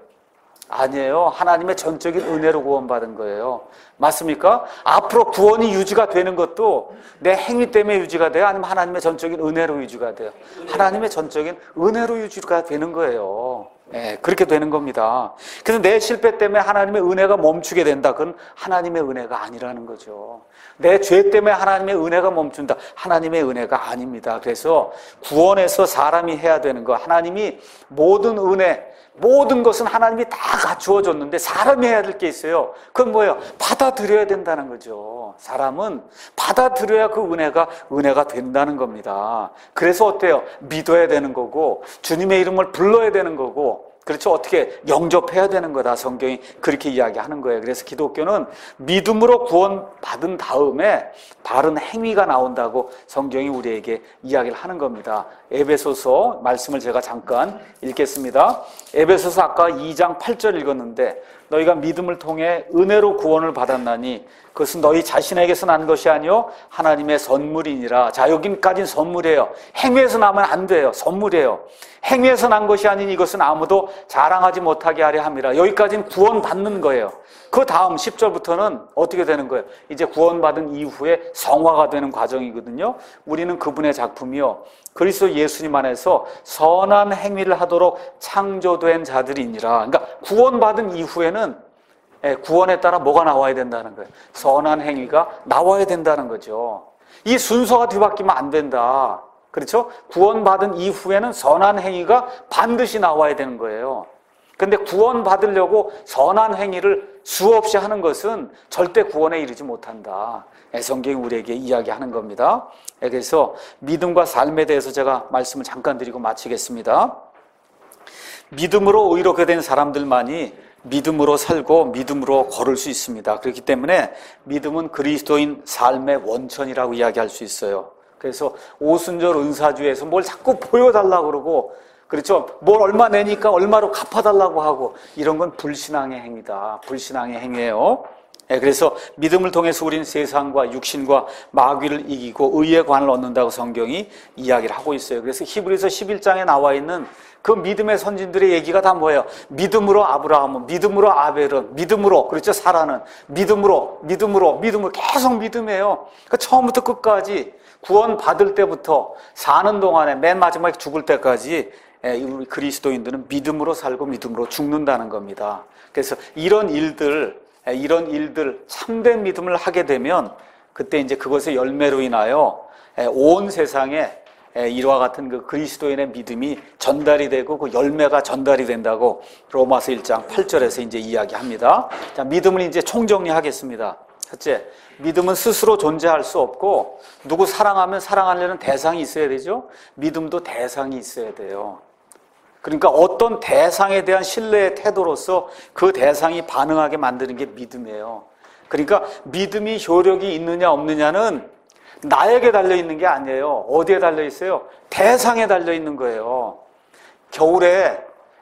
아니에요. 하나님의 전적인 은혜로 구원받은 거예요. 맞습니까? 앞으로 구원이 유지가 되는 것도 내 행위 때문에 유지가 돼요? 아니면 하나님의 전적인 은혜로 유지가 돼요? 하나님의 전적인 은혜로 유지가 되는 거예요. 네, 그렇게 되는 겁니다. 그래서 내 실패 때문에 하나님의 은혜가 멈추게 된다. 그건 하나님의 은혜가 아니라는 거죠. 내 죄 때문에 하나님의 은혜가 멈춘다. 하나님의 은혜가 아닙니다. 그래서 구원에서 사람이 해야 되는 거, 하나님이 모든 은혜, 모든 것은 하나님이 다 갖추어 줬는데 사람이 해야 될 게 있어요. 그건 뭐예요? 받아들여야 된다는 거죠. 사람은 받아들여야 그 은혜가 은혜가 된다는 겁니다. 그래서 어때요? 믿어야 되는 거고 주님의 이름을 불러야 되는 거고 그렇죠? 어떻게 영접해야 되는 거다. 성경이 그렇게 이야기하는 거예요. 그래서 기독교는 믿음으로 구원받은 다음에 바른 행위가 나온다고 성경이 우리에게 이야기를 하는 겁니다. 에베소서 말씀을 제가 잠깐 읽겠습니다. 에베소서 아까 이 장 팔 절 읽었는데 너희가 믿음을 통해 은혜로 구원을 받았나니 그것은 너희 자신에게서 난 것이 아니요 하나님의 선물이니라. 자, 여기까지는 선물이에요. 행위에서 나면 안 돼요. 선물이에요. 행위에서 난 것이 아닌 이것은 아무도 자랑하지 못하게 하려 함이라. 여기까지는 구원받는 거예요. 그 다음 십 절부터는 어떻게 되는 거예요? 이제 구원받은 이후에 성화가 되는 과정이거든요. 우리는 그분의 작품이요 그리스도 예수님 안에서 선한 행위를 하도록 창조된 자들이니라. 그러니까 구원받은 이후에는 구원에 따라 뭐가 나와야 된다는 거예요? 선한 행위가 나와야 된다는 거죠. 이 순서가 뒤바뀌면 안 된다. 그렇죠? 구원받은 이후에는 선한 행위가 반드시 나와야 되는 거예요. 근데 구원받으려고 선한 행위를 수없이 하는 것은 절대 구원에 이르지 못한다. 성경이 우리에게 이야기하는 겁니다. 그래서 믿음과 삶에 대해서 제가 말씀을 잠깐 드리고 마치겠습니다. 믿음으로 의롭게 된 사람들만이 믿음으로 살고 믿음으로 걸을 수 있습니다. 그렇기 때문에 믿음은 그리스도인 삶의 원천이라고 이야기할 수 있어요. 그래서 오순절 은사주에서 뭘 자꾸 보여달라고 그러고, 그렇죠? 뭘 얼마 내니까 얼마로 갚아달라고 하고, 이런 건 불신앙의 행위다. 불신앙의 행위예요. 예, 그래서 믿음을 통해서 우리는 세상과 육신과 마귀를 이기고 의의 관을 얻는다고 성경이 이야기를 하고 있어요. 그래서 히브리서 십일 장에 나와 있는 그 믿음의 선진들의 얘기가 다 뭐예요? 믿음으로 아브라함은, 믿음으로 아벨은, 믿음으로, 그렇죠? 사라는, 믿음으로, 믿음으로, 믿음으로, 계속 믿음이에요. 그러니까 처음부터 끝까지 구원 받을 때부터 사는 동안에 맨 마지막에 죽을 때까지 우리 그리스도인들은 믿음으로 살고 믿음으로 죽는다는 겁니다. 그래서 이런 일들, 이런 일들, 참된 믿음을 하게 되면 그때 이제 그것의 열매로 인하여 온 세상에 이와 같은 그 그리스도인의 믿음이 전달이 되고 그 열매가 전달이 된다고 로마서 일 장 팔 절에서 이제 이야기합니다. 자, 믿음을 이제 총정리하겠습니다. 첫째, 믿음은 스스로 존재할 수 없고 누구 사랑하면 사랑하려는 대상이 있어야 되죠. 믿음도 대상이 있어야 돼요. 그러니까 어떤 대상에 대한 신뢰의 태도로서 그 대상이 반응하게 만드는 게 믿음이에요. 그러니까 믿음이 효력이 있느냐 없느냐는 나에게 달려있는 게 아니에요. 어디에 달려있어요? 대상에 달려있는 거예요. 겨울에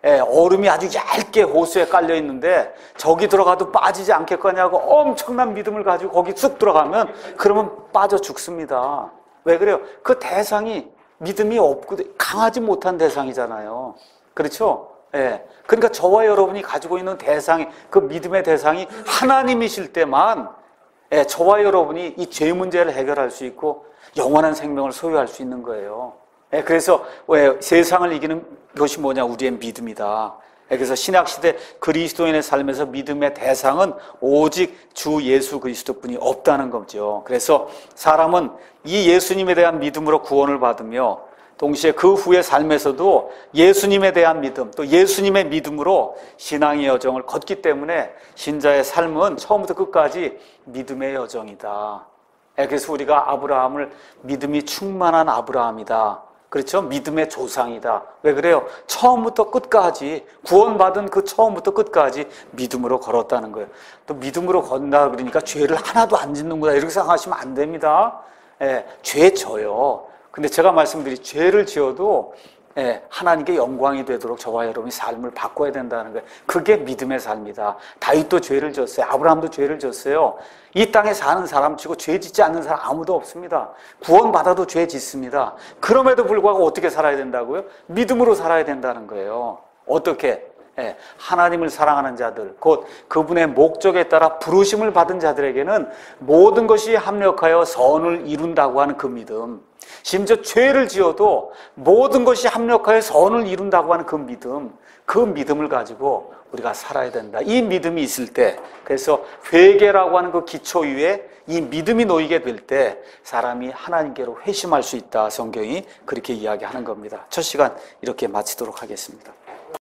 얼음이 아주 얇게 호수에 깔려있는데 저기 들어가도 빠지지 않겠거냐고 엄청난 믿음을 가지고 거기 쑥 들어가면 그러면 빠져 죽습니다. 왜 그래요? 그 대상이 믿음이 없고 강하지 못한 대상이잖아요. 그렇죠? 예. 그러니까 저와 여러분이 가지고 있는 대상이, 그 믿음의 대상이 하나님이실 때만 예, 저와 여러분이 이 죄 문제를 해결할 수 있고 영원한 생명을 소유할 수 있는 거예요. 예, 그래서 왜 세상을 이기는 것이 뭐냐? 우리의 믿음이다. 예, 그래서 신약시대 그리스도인의 삶에서 믿음의 대상은 오직 주 예수 그리스도뿐이 없다는 거죠. 그래서 사람은 이 예수님에 대한 믿음으로 구원을 받으며 동시에 그 후의 삶에서도 예수님에 대한 믿음, 또 예수님의 믿음으로 신앙의 여정을 걷기 때문에 신자의 삶은 처음부터 끝까지 믿음의 여정이다. 그래서 우리가 아브라함을 믿음이 충만한 아브라함이다. 그렇죠? 믿음의 조상이다. 왜 그래요? 처음부터 끝까지, 구원받은 그 처음부터 끝까지 믿음으로 걸었다는 거예요. 또 믿음으로 건다 그러니까 죄를 하나도 안 짓는구나 이렇게 생각하시면 안 됩니다. 예, 죄 져요. 근데 제가 말씀드린 죄를 지어도 예, 하나님께 영광이 되도록 저와 여러분이 삶을 바꿔야 된다는 거예요. 그게 믿음의 삶이다. 다윗도 죄를 졌어요. 아브라함도 죄를 졌어요. 이 땅에 사는 사람 치고 죄 짓지 않는 사람 아무도 없습니다. 구원받아도 죄 짓습니다. 그럼에도 불구하고 어떻게 살아야 된다고요? 믿음으로 살아야 된다는 거예요. 어떻게? 예, 하나님을 사랑하는 자들, 곧 그분의 목적에 따라 부르심을 받은 자들에게는 모든 것이 합력하여 선을 이룬다고 하는 그 믿음, 심지어 죄를 지어도 모든 것이 합력하여 선을 이룬다고 하는 그 믿음, 그 믿음을 가지고 우리가 살아야 된다. 이 믿음이 있을 때, 그래서 회개라고 하는 그 기초 위에 이 믿음이 놓이게 될 때 사람이 하나님께로 회심할 수 있다. 성경이 그렇게 이야기하는 겁니다. 첫 시간 이렇게 마치도록 하겠습니다.